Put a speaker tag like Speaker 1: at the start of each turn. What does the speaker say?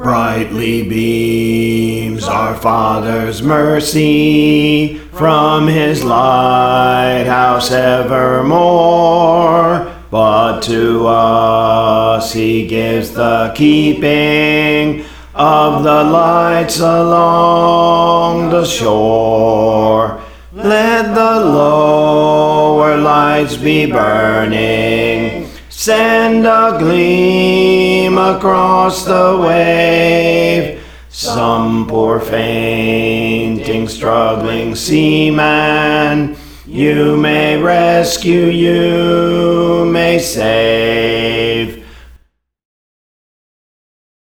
Speaker 1: Brightly beams our Father's mercy from his lighthouse evermore. But to us he gives the keeping of the lights along the shore. Let the lower lights be burning, send a gleam across the wave. Some poor fainting, struggling seaman you may rescue, you may save.